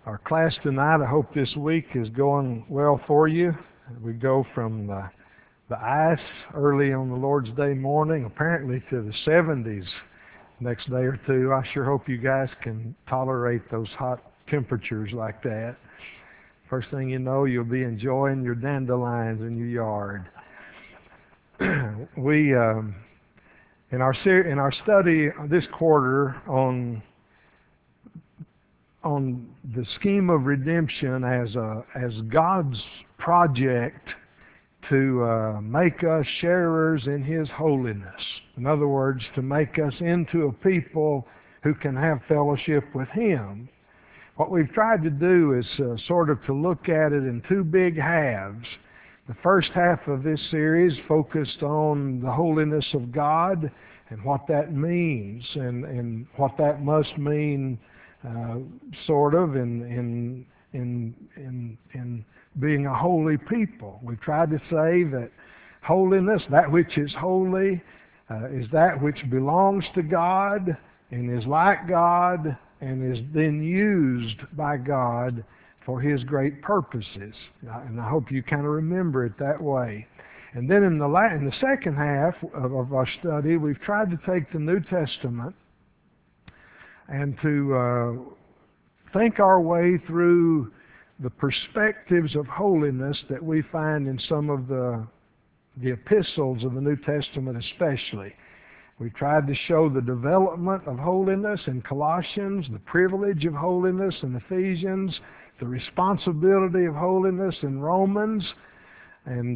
Our class tonight, I hope this week is going well for you. We go from the ice early on the Lord's Day morning, apparently to the 70s next day or two. I sure hope you guys can tolerate those hot temperatures like that. First thing you know, you'll be enjoying your dandelions in your yard. We in our study this quarter on the scheme of redemption as God's project to make us sharers in His holiness. In other words, to make us into a people who can have fellowship with Him. What we've tried to do is sort of to look at it in two big halves. The first half of this series focused on the holiness of God and what that means and what that must mean sort of in being a holy people. We've tried to say that holiness, that which is holy, is that which belongs to God and is like God and is then used by God for His great purposes. And I hope you kind of remember it that way. And then in the second half of our study, we've tried to take the New Testament and to think our way through the perspectives of holiness that we find in some of the epistles of the New Testament especially. We tried to show the development of holiness in Colossians, the privilege of holiness in Ephesians, the responsibility of holiness in Romans, and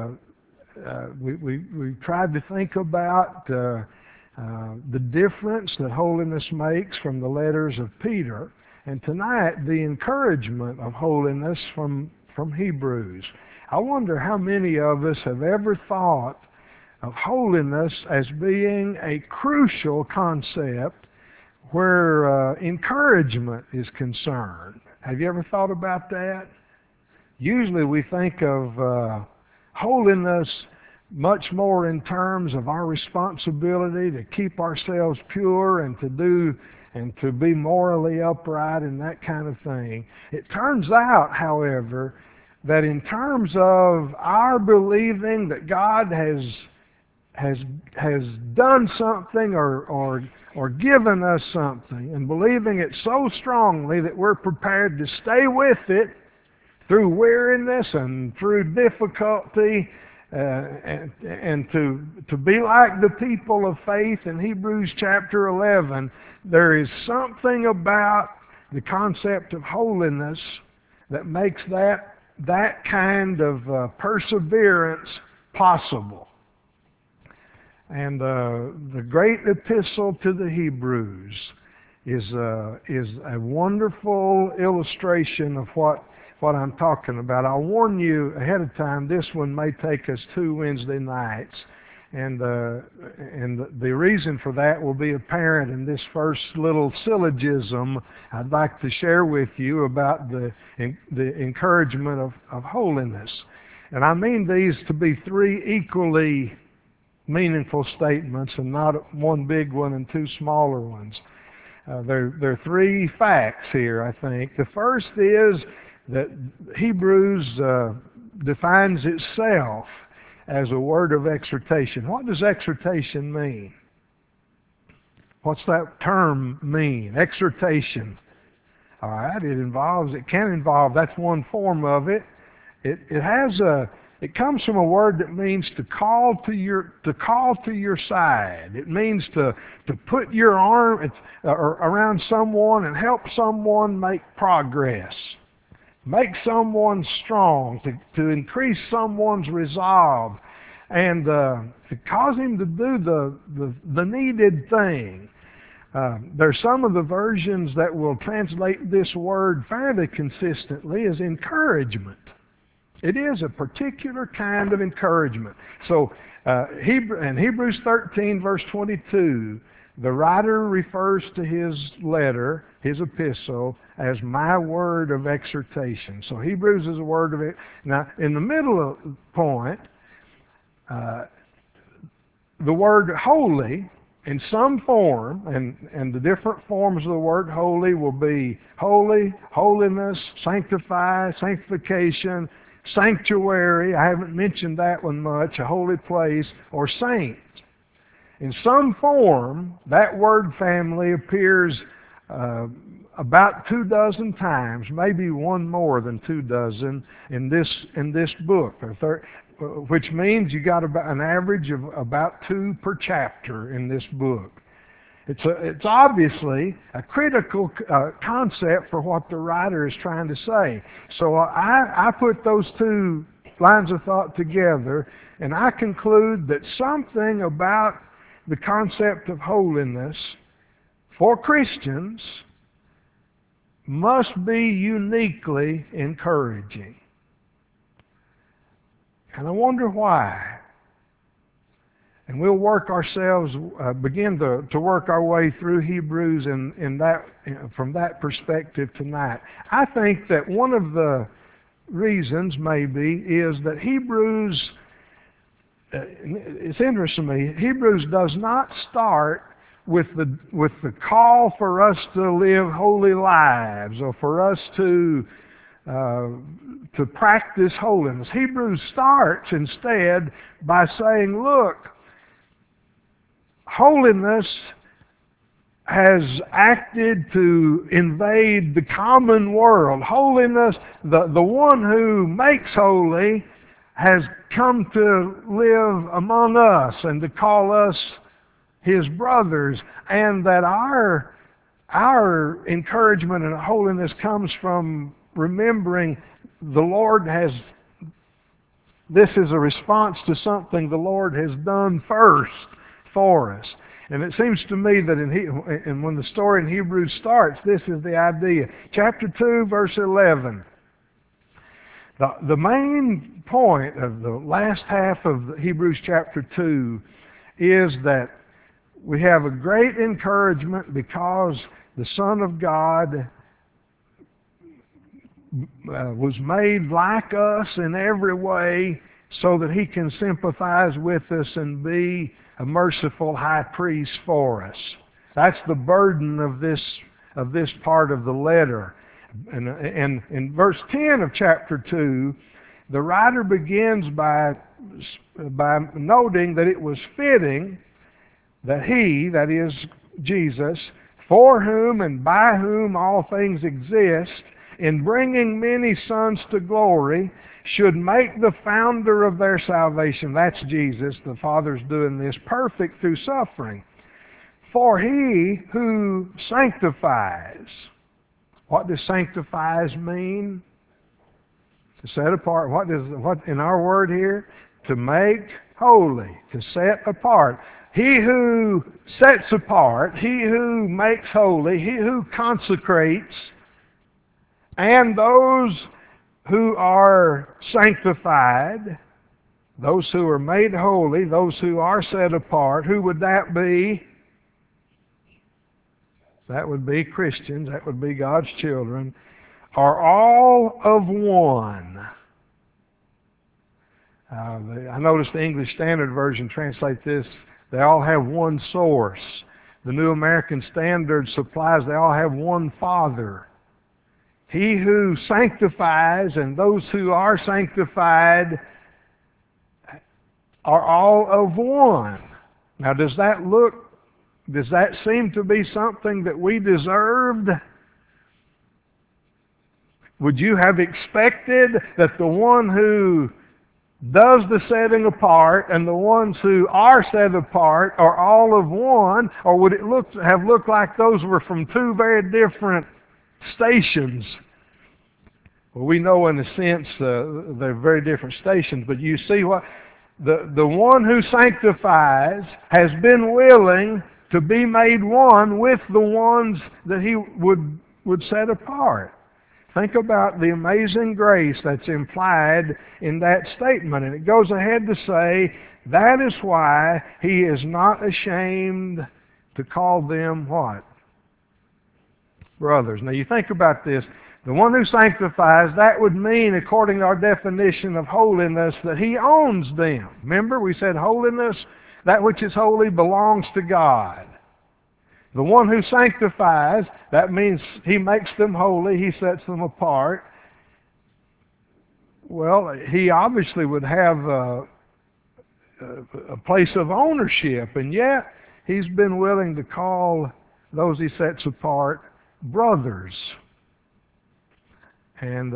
we tried to think about the difference that holiness makes from the letters of Peter, and tonight the encouragement of holiness from Hebrews. I wonder how many of us have ever thought of holiness as being a crucial concept where encouragement is concerned. Have you ever thought about that? Usually we think of holiness much more in terms of our responsibility to keep ourselves pure and to be morally upright and that kind of thing. It turns out, however, that in terms of our believing that God has done something or given us something and believing it so strongly that we're prepared to stay with it through weariness and through difficulty and to be like the people of faith in Hebrews chapter 11, there is something about the concept of holiness that makes that kind of perseverance possible. And the great epistle to the Hebrews is a wonderful illustration of what I'm talking about. I'll warn you ahead of time, this one may take us 2 Wednesday nights. And the reason for that will be apparent in this first little syllogism I'd like to share with you about the encouragement of holiness. And I mean these to be 3 equally meaningful statements and not one big one and 2 smaller ones. There are 3 facts here, I think. The first is that Hebrews defines itself as a word of exhortation. What does exhortation mean? What's that term mean? Exhortation. All right, it can involve, that's one form of it. It comes from a word that means to call to your side. It means to put your arm around someone and help someone make progress. Make someone strong, to increase someone's resolve, and to cause him to do the needed thing. There's some of the versions that will translate this word fairly consistently as encouragement. It is a particular kind of encouragement. So in Hebrews 13, verse 22, the writer refers to his letter, his epistle, as my word of exhortation. So Hebrews is a word of it. Now, in the middle of the point, the word holy in some form, and the different forms of the word holy will be holy, holiness, sanctify, sanctification, sanctuary, I haven't mentioned that one much, a holy place, or saint. In some form, that word family appears about 24 times, maybe one more than 24 in this book, which means you got about an average of about 2 per chapter in this book. It's obviously a critical concept for what the writer is trying to say. So I put those 2 lines of thought together, and I conclude that something about the concept of holiness for Christians must be uniquely encouraging. And I wonder why. And we'll work ourselves, begin to work our way through Hebrews from that perspective tonight. I think that one of the reasons maybe is that Hebrews, it's interesting to me, Hebrews does not start with the call for us to live holy lives or for us to practice holiness. Hebrews starts instead by saying, look, holiness has acted to invade the common world. Holiness, the one who makes holy, has come to live among us and to call us His brothers, and that our encouragement in holiness comes from remembering the Lord has, this is a response to something the Lord has done first for us. And it seems to me that when the story in Hebrews starts, this is the idea. Chapter 2, verse 11. The main point of the last half of Hebrews chapter 2 is that we have a great encouragement because the Son of God was made like us in every way so that He can sympathize with us and be a merciful high priest for us. That's the burden of this part of the letter. And in verse 10 of chapter 2, the writer begins by noting that it was fitting that He, that is Jesus, for whom and by whom all things exist, in bringing many sons to glory, should make the founder of their salvation, that's Jesus, the Father's doing this, perfect through suffering. For He who sanctifies. What does sanctifies mean? To set apart. What in our word here? To make holy, to set apart. He who sets apart, He who makes holy, He who consecrates, and those who are sanctified, those who are made holy, those who are set apart, who would that be? That would be Christians, that would be God's children, are all of one. I noticed the English Standard Version translates this, they all have one source. The New American Standard supplies they all have one Father. He who sanctifies and those who are sanctified are all of one. Now does that seem to be something that we deserved? Would you have expected that the one who does the setting apart and the ones who are set apart are all of one, or would it have looked like those were from 2 very different stations? Well, we know in a sense they're very different stations, but you see what the one who sanctifies has been willing to be made one with the ones that He would set apart. Think about the amazing grace that's implied in that statement. And it goes ahead to say, that is why He is not ashamed to call them what? Brothers. Now you think about this. The one who sanctifies, that would mean, according to our definition of holiness, that He owns them. Remember, we said holiness That which is holy belongs to God. The one who sanctifies, that means He makes them holy, He sets them apart. Well, He obviously would have a place of ownership, and yet He's been willing to call those He sets apart brothers. And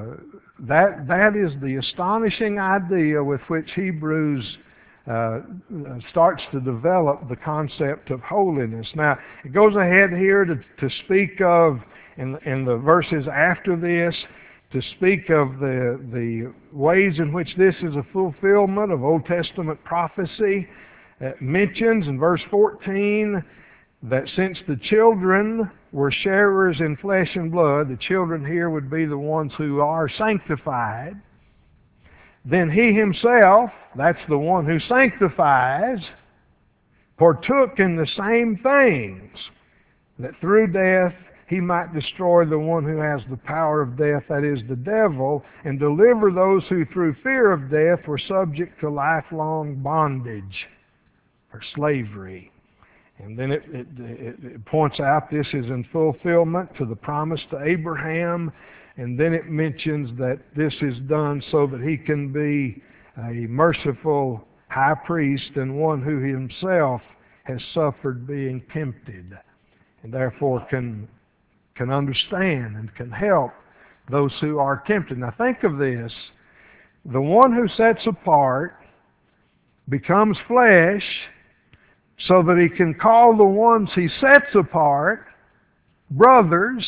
that is the astonishing idea with which Hebrews starts to develop the concept of holiness. Now, it goes ahead here to speak of, in the verses after this, to speak of the ways in which this is a fulfillment of Old Testament prophecy. It mentions in verse 14 that since the children were sharers in flesh and blood, the children here would be the ones who are sanctified, then He Himself, that's the one who sanctifies, partook in the same things, that through death He might destroy the one who has the power of death, that is, the devil, and deliver those who through fear of death were subject to lifelong bondage or slavery. And then it points out this is in fulfillment to the promise to Abraham, and then it mentions that this is done so that He can be a merciful high priest and one who Himself has suffered being tempted, and therefore can understand and can help those who are tempted. Now think of this. The one who sets apart becomes flesh so that He can call the ones He sets apart brothers,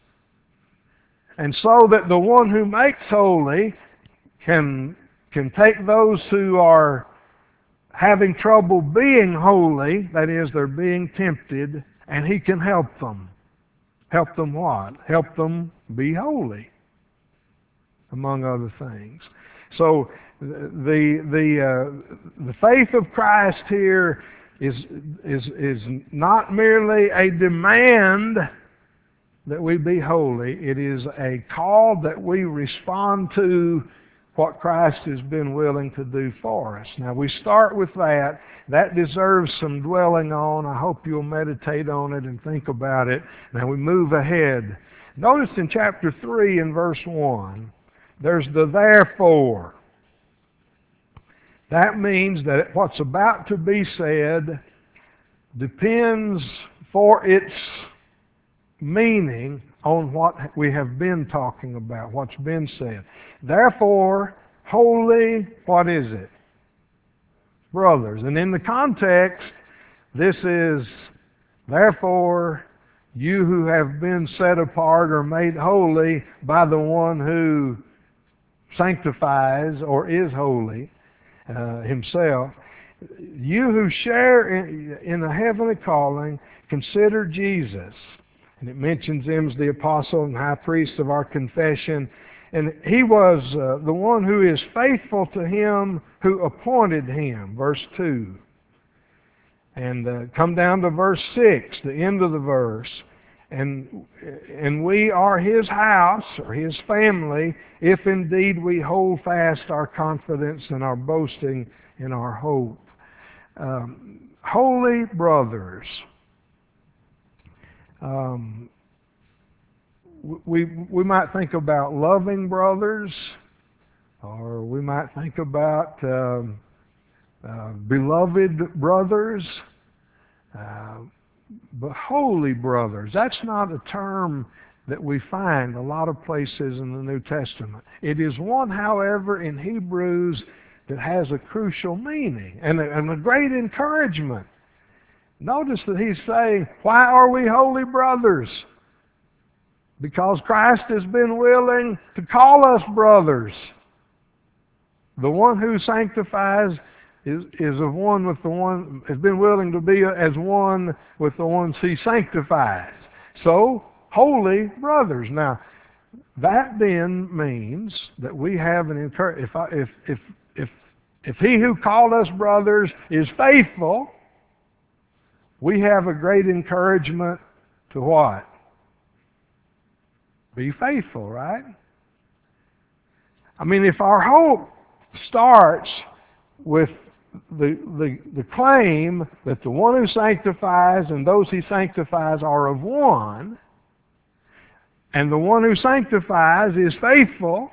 and so that the one who makes holy can take those who are having trouble being holy, that is, they're being tempted, and He can help them. Help them what? Help them be holy, among other things. So the faith of Christ here is not merely a demand that we be holy. It is a call that we respond to what Christ has been willing to do for us. Now we start with that. That deserves some dwelling on. I hope you'll meditate on it and think about it. Now we move ahead. Notice in chapter 3 and verse 1, there's the therefore. That means that what's about to be said depends for its meaning on what we have been talking about, what's been said. Therefore, holy, what is it? Brothers. And in the context, this is, therefore, you who have been set apart or made holy by the one who sanctifies or is holy Himself, you who share in a heavenly calling, consider Jesus. And it mentions Him as the apostle and high priest of our confession. And He was the one who is faithful to Him who appointed Him, verse 2. And come down to verse 6, the end of the verse. And we are His house, or His family, if indeed we hold fast our confidence and our boasting in our hope. Holy brothers. We might think about loving brothers, or we might think about beloved brothers, but holy brothers, that's not a term that we find a lot of places in the New Testament. It is one, however, in Hebrews that has a crucial meaning and a great encouragement. Notice that he's saying, why are we holy brothers? Because Christ has been willing to call us brothers. The one who sanctifies is of one with the one, has been willing to be as one with the ones He sanctifies. So, holy brothers. Now, that then means that we have an encouragement. If He who called us brothers is faithful, we have a great encouragement to what? Be faithful, right? I mean, if our hope starts with the claim that the one who sanctifies and those he sanctifies are of one, and the one who sanctifies is faithful,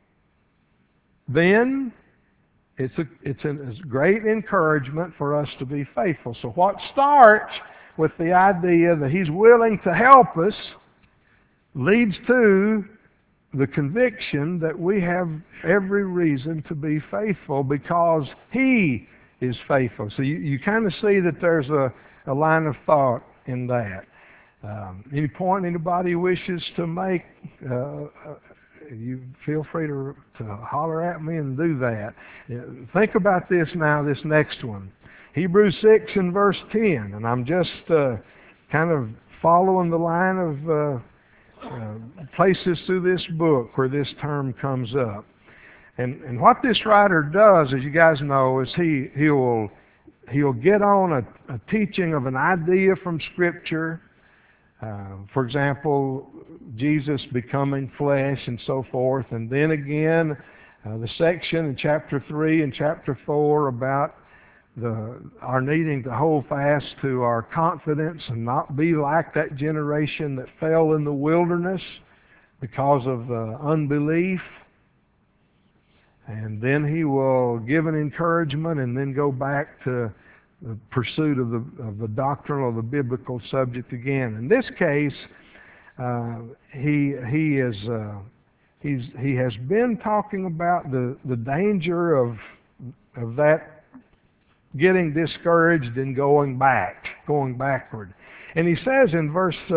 then it's a great encouragement for us to be faithful. So what starts with the idea that he's willing to help us leads to the conviction that we have every reason to be faithful because he is faithful. So you kind of see that there's a line of thought in that. Any point anybody wishes to make, you feel free to holler at me and do that. Think about this now, this next one. Hebrews 6 and verse 10, and I'm just kind of following the line of places through this book where this term comes up. And what this writer does, as you guys know, is he'll get on a teaching of an idea from Scripture. For example, Jesus becoming flesh and so forth. And then again, the section in chapter 3 and chapter 4 about our needing to hold fast to our confidence and not be like that generation that fell in the wilderness because of unbelief. And then he will give an encouragement and then go back to the pursuit of the doctrinal or the biblical subject again. In this case, he has been talking about the danger of that getting discouraged and going backward. And he says in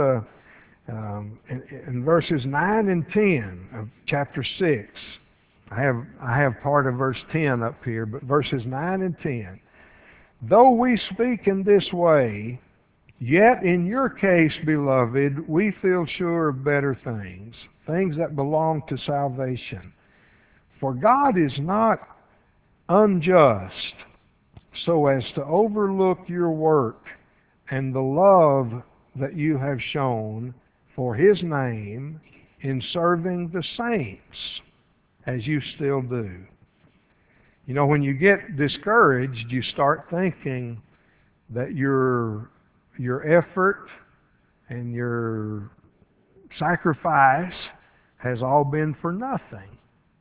verses 9 and 10 of chapter 6, I have part of verse 10 up here, but verses 9 and 10, though we speak in this way, yet in your case, beloved, we feel sure of better things that belong to salvation. For God is not unjust so as to overlook your work and the love that you have shown for His name in serving the saints, as you still do. You know, when you get discouraged, you start thinking that your effort and your sacrifice has all been for nothing.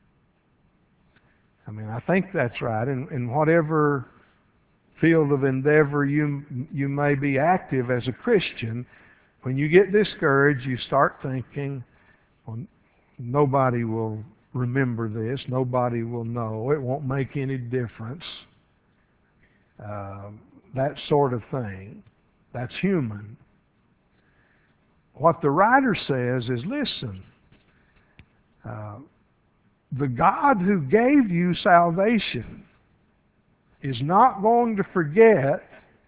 I mean, I think that's right. In whatever field of endeavor you may be active as a Christian, when you get discouraged, you start thinking, well, nobody will remember this, nobody will know, it won't make any difference. That sort of thing. That's human. What the writer says is, listen, the God who gave you salvation is not going to forget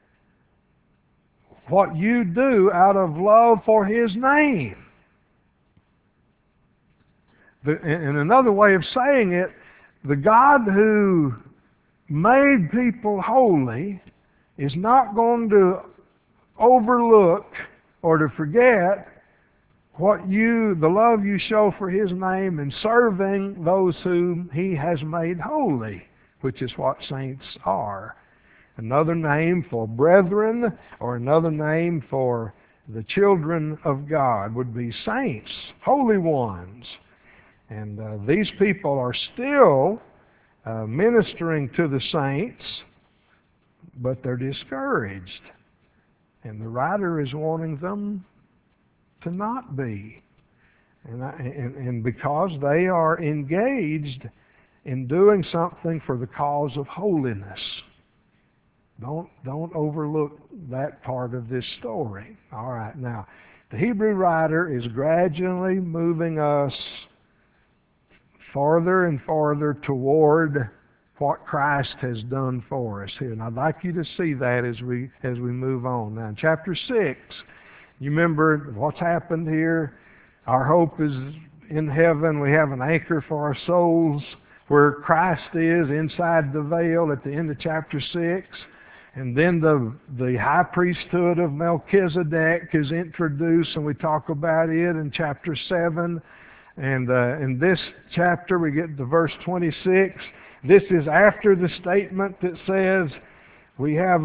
what you do out of love for His name. In another way of saying it, the God who made people holy is not going to overlook or to forget the love you show for His name in serving those whom He has made holy, which is what saints are. Another name for brethren, or another name for the children of God, would be saints, holy ones. And these people are still ministering to the saints, but they're discouraged. And the writer is wanting them to not be. And because they are engaged in doing something for the cause of holiness. Don't overlook that part of this story. All right, now, the Hebrew writer is gradually moving us farther and farther toward what Christ has done for us here. And I'd like you to see that as we move on. Now, in chapter 6, you remember what's happened here. Our hope is in heaven. We have an anchor for our souls where Christ is inside the veil at the end of chapter 6. And then the high priesthood of Melchizedek is introduced, and we talk about it in chapter 7. And in this chapter, we get to verse 26, This is after the statement that says we have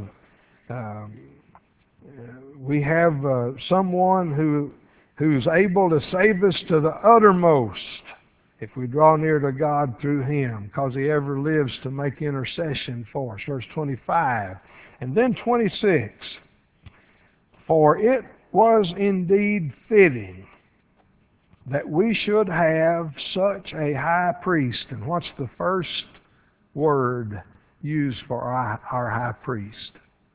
someone who's able to save us to the uttermost if we draw near to God through Him, because He ever lives to make intercession for us. Verse 25. And then 26. For it was indeed fitting that we should have such a high priest. And what's the first word used for our high priest?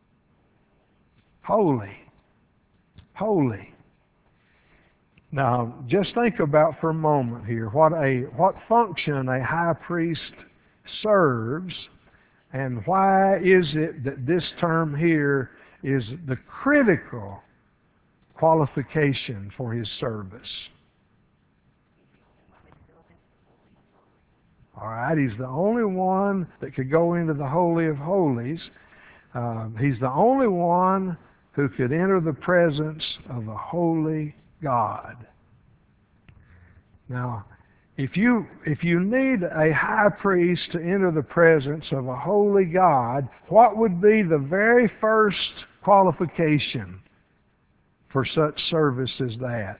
Holy. Holy. Now, just think about for a moment here what function a high priest serves, and why is it that this term here is the critical qualification for his service. All right, he's the only one that could go into the Holy of Holies. He's the only one who could enter the presence of a holy God. Now, if you need a high priest to enter the presence of a holy God, what would be the very first qualification for such service as that?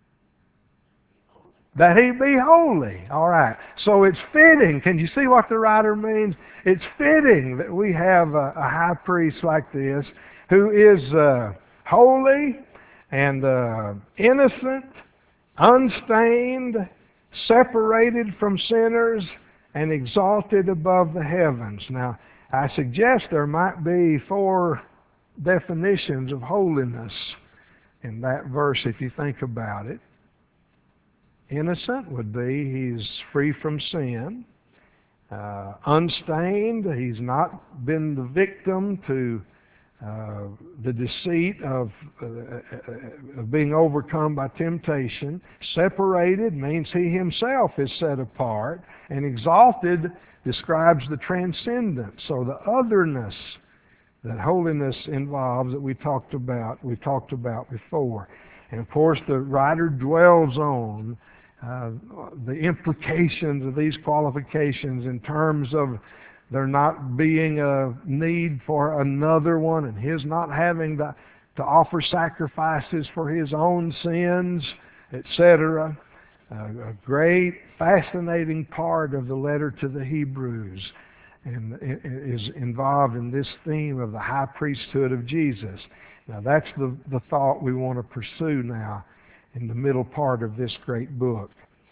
That he be holy. All right. So it's fitting. Can you see what the writer means? It's fitting that we have a high priest like this who is holy and innocent, unstained, separated from sinners, and exalted above the heavens. Now, I suggest there might be 4 definitions of holiness in that verse if you think about it. Innocent would be he's free from sin. Unstained, he's not been the victim to the deceit of being overcome by temptation. Separated means he himself is set apart. And exalted describes the transcendence, so the otherness that holiness involves that we've talked about before. And of course the writer dwells on the implications of these qualifications in terms of there not being a need for another one, and his not having to offer sacrifices for his own sins, etc. A great, fascinating part of the letter to the Hebrews and is involved in this theme of the high priesthood of Jesus. Now that's the thought we want to pursue now in the middle part of this great book.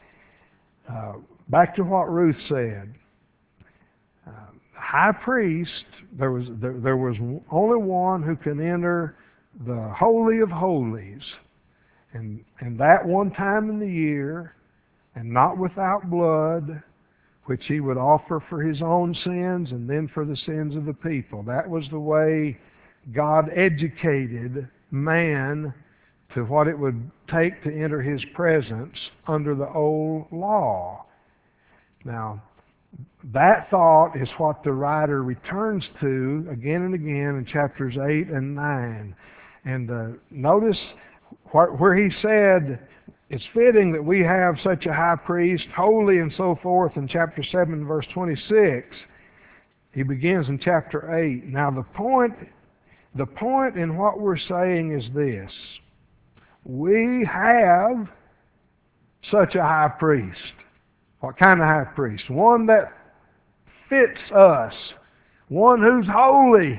Back to what Ruth said. High priest, there was only one who can enter the Holy of Holies, and that one time in the year, and not without blood, which he would offer for his own sins and then for the sins of the people. That was the way God educated man to what it would take to enter his presence under the old law. Now, that thought is what the writer returns to again and again in chapters 8 and 9. And notice where he said, it's fitting that we have such a high priest, holy and so forth, in chapter 7, verse 26. He begins in chapter 8. Now the point in what we're saying is this. We have such a high priest. What kind of high priest? One that fits us. One who's holy.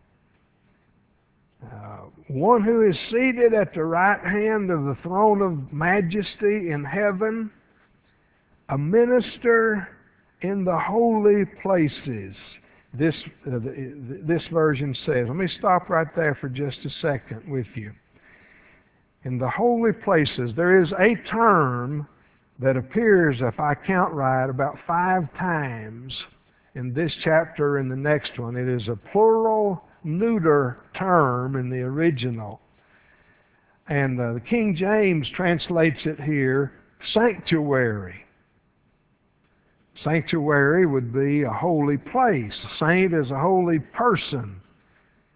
One who is seated at the right hand of the throne of majesty in heaven. A minister in the holy places. This version says. Let me stop right there for just a second with you. In the holy places, there is a term that appears, if I count right, about 5 times in this chapter and the next one. It is a plural neuter term in the original. And the King James translates it here, sanctuary. Sanctuary would be a holy place. A saint is a holy person.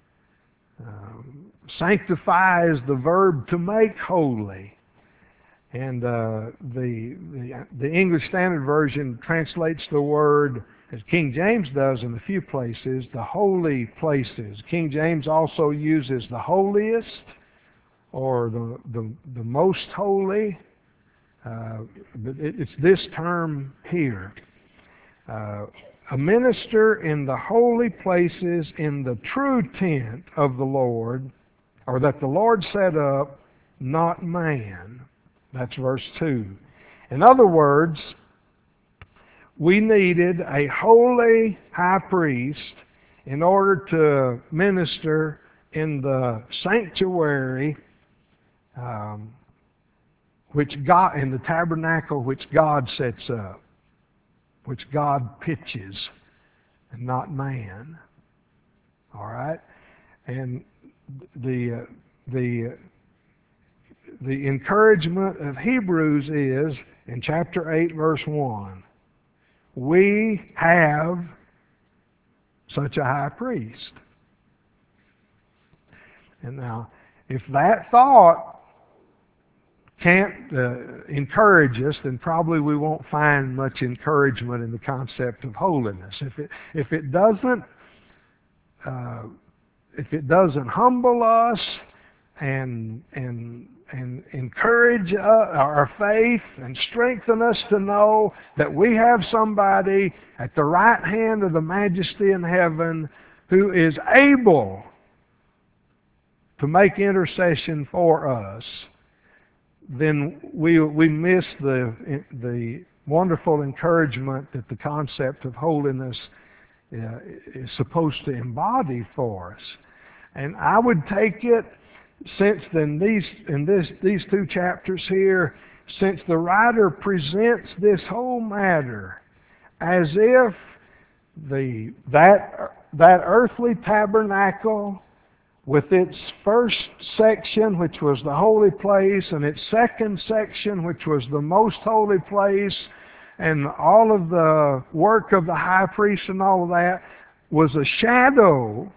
Sanctify is the verb to make holy. And the English Standard Version translates the word, as King James does in a few places, the holy places. King James also uses the holiest or the most holy. But it's this term here. A minister in the holy places in the true tent of the Lord, or that the Lord set up, not man. That's verse 2. In other words, we needed a holy high priest in order to minister in the sanctuary, which God, in the tabernacle which God sets up, which God pitches, and not man. All right, and the encouragement of Hebrews is in chapter 8, verse 1. We have such a high priest. And now, if that thought can't encourage us, then probably we won't find much encouragement in the concept of holiness. If it doesn't humble us and encourage our faith and strengthen us to know that we have somebody at the right hand of the Majesty in heaven who is able to make intercession for us, then we miss the wonderful encouragement that the concept of holiness is supposed to embody for us. And I would take it, since these two chapters here, since the writer presents this whole matter as if that earthly tabernacle with its first section, which was the holy place, and its second section, which was the most holy place, and all of the work of the high priest and all of that, was a shadow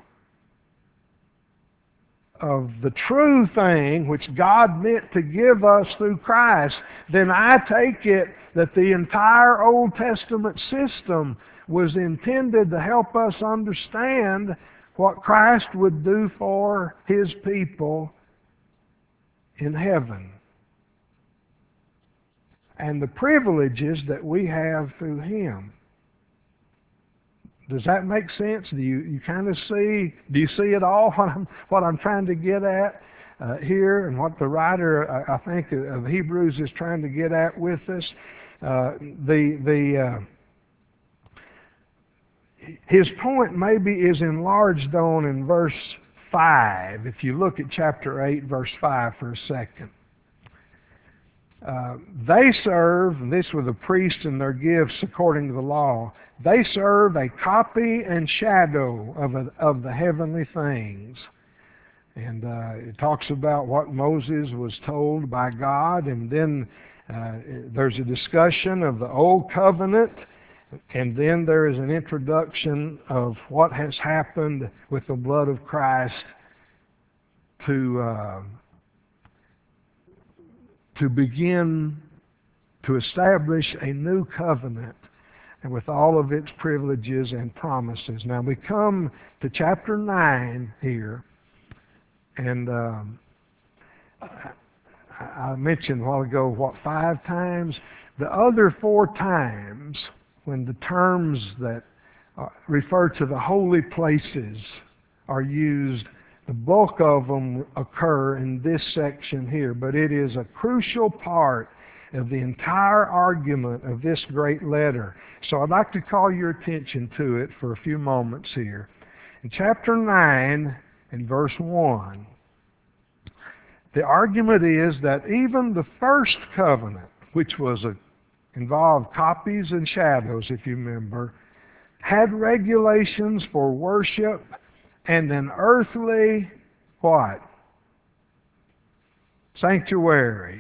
of the true thing which God meant to give us through Christ, then I take it that the entire Old Testament system was intended to help us understand what Christ would do for His people in heaven, and the privileges that we have through Him. Does that make sense? Do you kind of see? Do you see it all? What I'm trying to get at here, and what the writer, I think, of Hebrews is trying to get at with us. His point maybe is enlarged on in verse 5. If you look at chapter 8, verse 5 for a second. They serve, and this were the priests and their gifts according to the law, they serve a copy and shadow of the heavenly things. And it talks about what Moses was told by God, and then there's a discussion of the Old Covenant, and then there is an introduction of what has happened with the blood of Christ to begin to establish a new covenant, and with all of its privileges and promises. Now we come to chapter 9 here, and I mentioned a while ago, 5 times? The other 4 times, when the terms that refer to the holy places are used, the bulk of them occur in this section here, but it is a crucial part of the entire argument of this great letter. So I'd like to call your attention to it for a few moments here. In chapter 9 and verse 1, the argument is that even the first covenant, which involved copies and shadows, if you remember, had regulations for worship and an earthly, what? Sanctuary.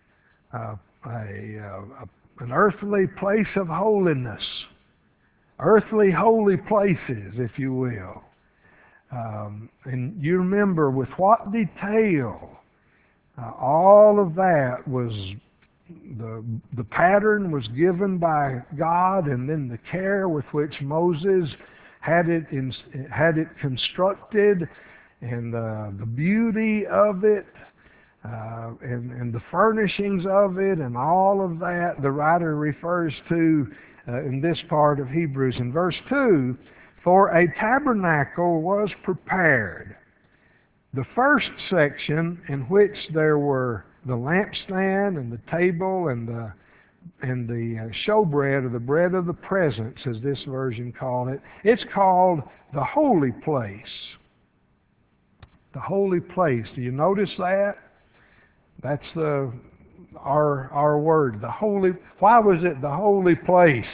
An earthly place of holiness. Earthly holy places, if you will. And you remember with what detail all of that was the pattern was given by God, and then the care with which Moses had it constructed, and the beauty of it, and the furnishings of it, and all of that, the writer refers to in this part of Hebrews. In verse 2, for a tabernacle was prepared. The first section, in which there were the lampstand and the table and the showbread, or the bread of the presence, as this version called it, it's called the holy place. The holy place. Do you notice that? That's our word. The holy. Why was it the holy place?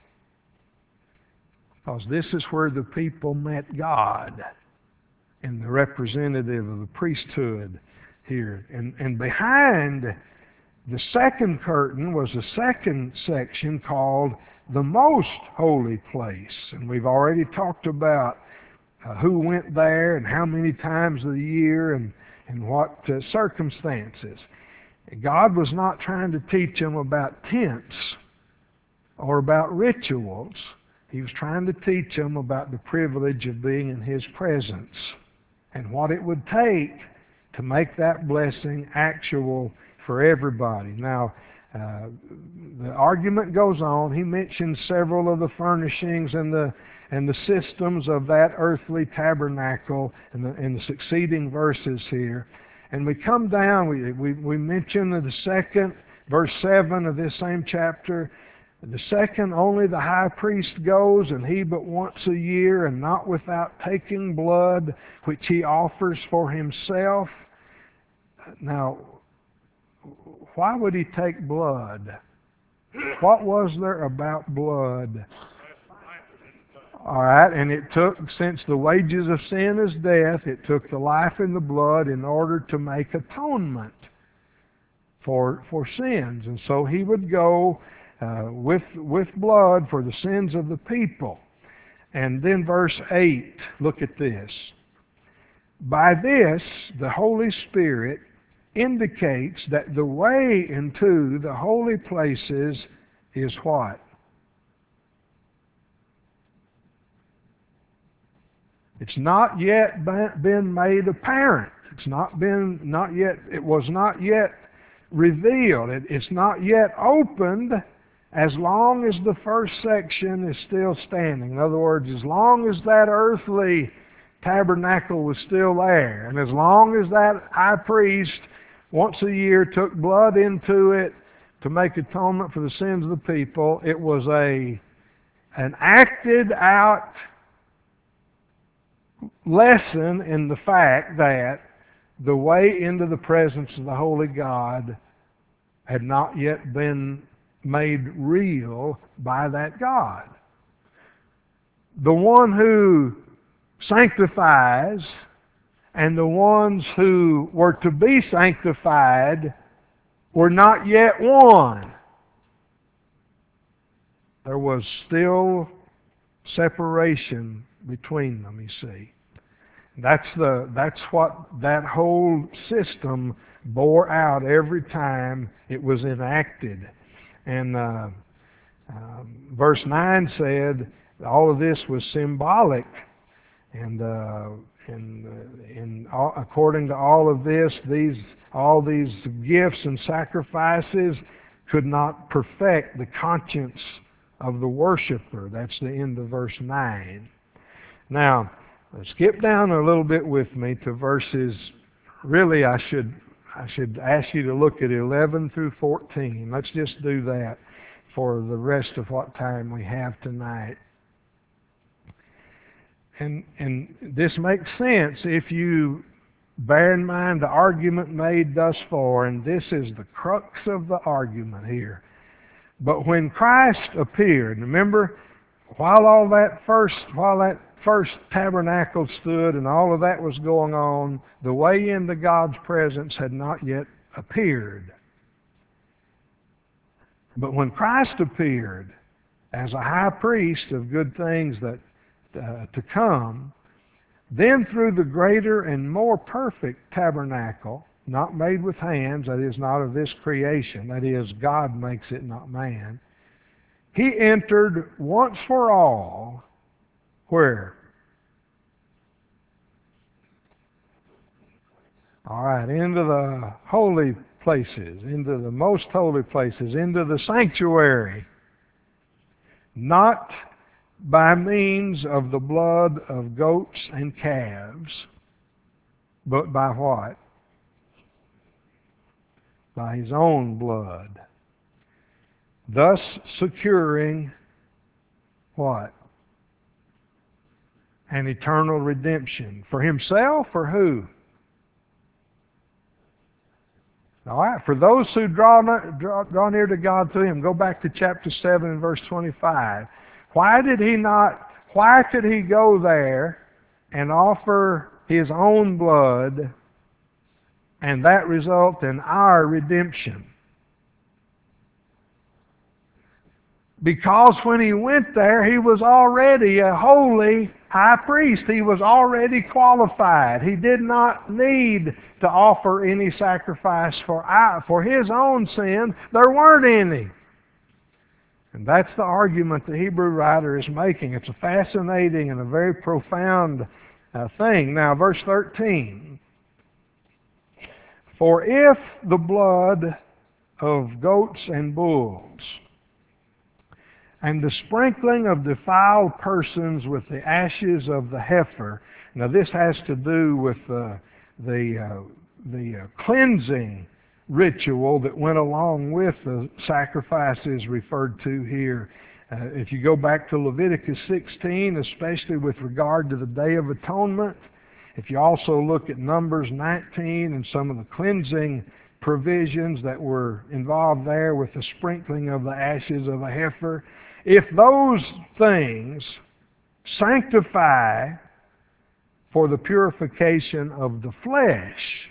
Because this is where the people met God, and the representative of the priesthood here. And behind the second curtain was a second section called the most holy place. And we've already talked about who went there and how many times of the year and what circumstances. God was not trying to teach them about tents or about rituals. He was trying to teach them about the privilege of being in His presence and what it would take to make that blessing actual for everybody. Now, the argument goes on. He mentions several of the furnishings and the systems of that earthly tabernacle in the succeeding verses here. And we come down, we mention the second, verse 7 of this same chapter. The second, only the high priest goes, and he but once a year, and not without taking blood, which he offers for himself. Now, why would he take blood? What was there about blood? All right, and it took, since the wages of sin is death, it took the life and the blood in order to make atonement for sins. And so he would go with blood for the sins of the people. And then verse 8, look at this. By this, the Holy Spirit indicates that the way into the holy places is what? It's not yet been made apparent. It was not yet revealed. It's not yet opened, as long as the first section is still standing. In other words, as long as that earthly tabernacle was still there, and as long as that high priest once a year took blood into it to make atonement for the sins of the people, it was an acted out lesson in the fact that the way into the presence of the Holy God had not yet been made real by that God. The one who sanctifies and the ones who were to be sanctified were not yet one. There was still separation between them, you see. That's what that whole system bore out every time it was enacted. And verse 9 said all of this was symbolic, and according to all of this, all these gifts and sacrifices could not perfect the conscience of the worshiper. That's the end of verse 9. Now, skip down a little bit with me to verses, really I should ask you to look at 11 through 14. Let's just do that for the rest of what time we have tonight. And this makes sense if you bear in mind the argument made thus far, and this is the crux of the argument here. But when Christ appeared, remember, while that first tabernacle stood and all of that was going on, the way into God's presence had not yet appeared. But when Christ appeared as a high priest of good things that to come, then through the greater and more perfect tabernacle, not made with hands, that is, not of this creation, that is, God makes it, not man. He entered once for all, where? All right, into the holy places, into the most holy places, into the sanctuary, not by means of the blood of goats and calves, but by what? By His own blood. Thus securing what? An eternal redemption. For Himself or who? All right, for those who draw near to God through Him. Go back to chapter 7 and verse 25. Why could He go there and offer His own blood and that result in our redemption? Because when He went there, He was already a holy high priest. He was already qualified. He did not need to offer any sacrifice for His own sin. There weren't any. And that's the argument the Hebrew writer is making. It's a fascinating and a very profound thing. Now, verse 13. For if the blood of goats and bulls and the sprinkling of defiled persons with the ashes of the heifer. Now this has to do with the cleansing ritual that went along with the sacrifices referred to here. If you go back to Leviticus 16, especially with regard to the Day of Atonement, if you also look at Numbers 19 and some of the cleansing provisions that were involved there with the sprinkling of the ashes of a heifer, if those things sanctify for the purification of the flesh,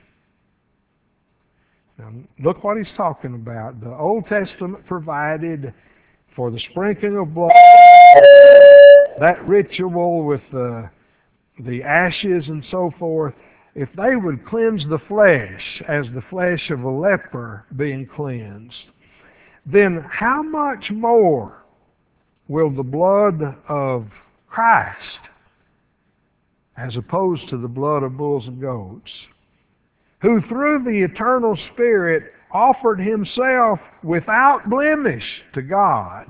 now look what he's talking about. The Old Testament provided for the sprinkling of blood, that ritual with the ashes and so forth. If they would cleanse the flesh as the flesh of a leper being cleansed, then how much more will the blood of Christ, as opposed to the blood of bulls and goats, who through the eternal Spirit offered Himself without blemish to God,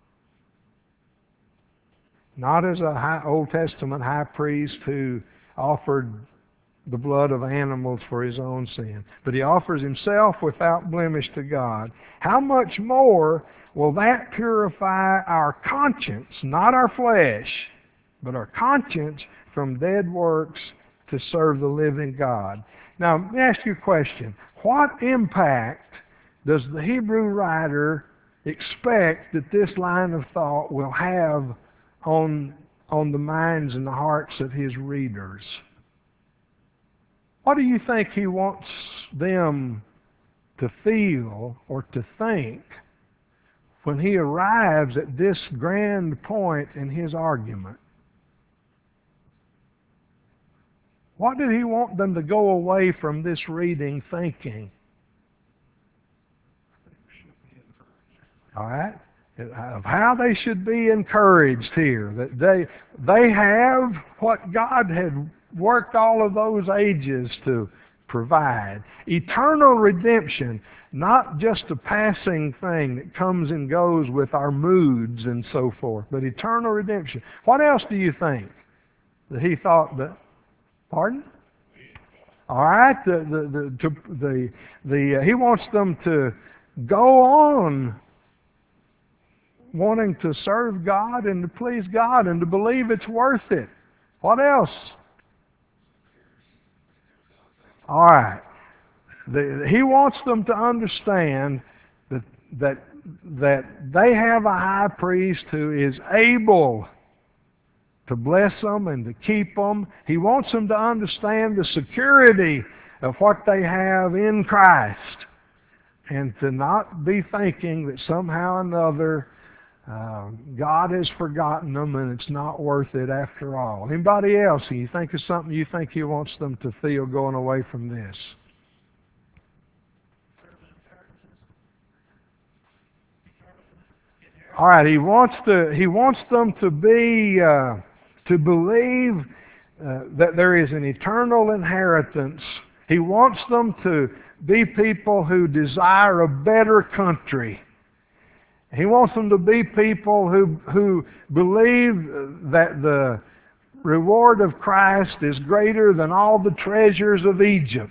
not as a Old Testament high priest who offered the blood of animals for his own sin, but He offers Himself without blemish to God, how much more will that purify our conscience, not our flesh, but our conscience from dead works to serve the living God? Now, let me ask you a question. What impact does the Hebrew writer expect that this line of thought will have on the minds and the hearts of his readers? What do you think he wants them to feel or to think when he arrives at this grand point in his argument? What did he want them to go away from this reading thinking? All right? Of how they should be encouraged here. That they have what God had worked all of those ages to provide. Eternal redemption, not just a passing thing that comes and goes with our moods and so forth, but eternal redemption. What else do you think that he thought that? Pardon? All right, he wants them to go on wanting to serve God and to please God and to believe it's worth it. What else? All right. He wants them to understand that they have a high priest who is able to bless them and to keep them. He wants them to understand the security of what they have in Christ and to not be thinking that somehow or another God has forgotten them and it's not worth it after all. Anybody else, you think of something you think he wants them to feel going away from this? All right, he wants them to be to believe that there is an eternal inheritance. He wants them to be people who desire a better country. He wants them to be people who believe that the reward of Christ is greater than all the treasures of Egypt.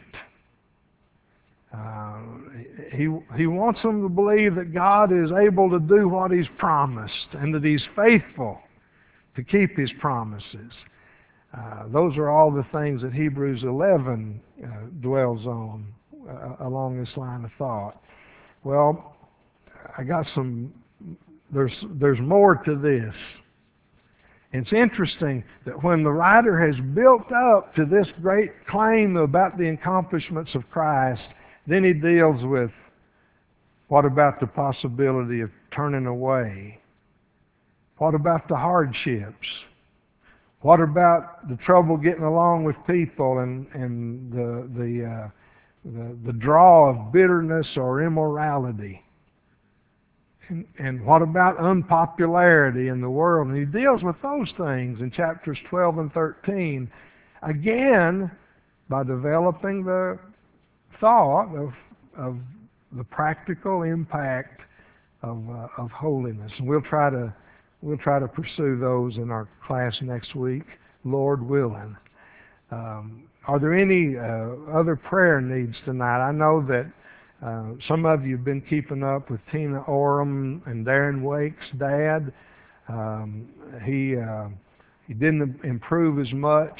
He wants them to believe that God is able to do what He's promised and that He's faithful to keep His promises. Those are all the things that Hebrews 11 dwells on along this line of thought. Well, I got there's more to this. It's interesting that when the writer has built up to this great claim about the accomplishments of Christ, then he deals with what about the possibility of turning away? What about the hardships? What about the trouble getting along with people and the draw of bitterness or immorality? And what about unpopularity in the world? And he deals with those things in chapters 12 and 13, again, by developing the thought of the practical impact of holiness. And we'll try to pursue those in our class next week, Lord willing. Are there any other prayer needs tonight? I know that some of you have been keeping up with Tina Oram and Darren Wake's dad. He didn't improve as much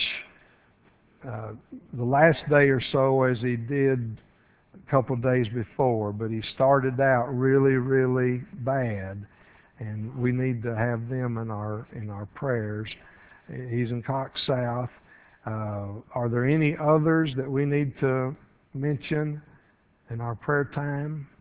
the last day or so as he did a couple of days before, but he started out really, really bad, and we need to have them in our prayers. He's in Cox South. Are there any others that we need to mention in our prayer time?